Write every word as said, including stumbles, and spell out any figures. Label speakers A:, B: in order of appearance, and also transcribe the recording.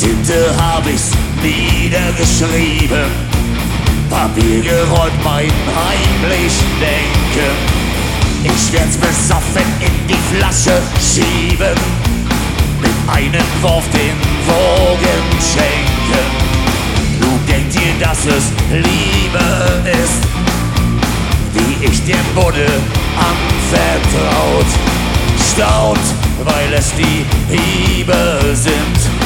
A: Tinte hab ich's niedergeschrieben, Papier gerollt, mein heimlich Denken. Ich werd's besoffen in die Flasche schieben, mit einem Wurf den Wogen schenken. Du denkt ihr, dass es Liebe ist, die ich dem Buddel anvertraut. Staunt, weil es die Hiebe sind,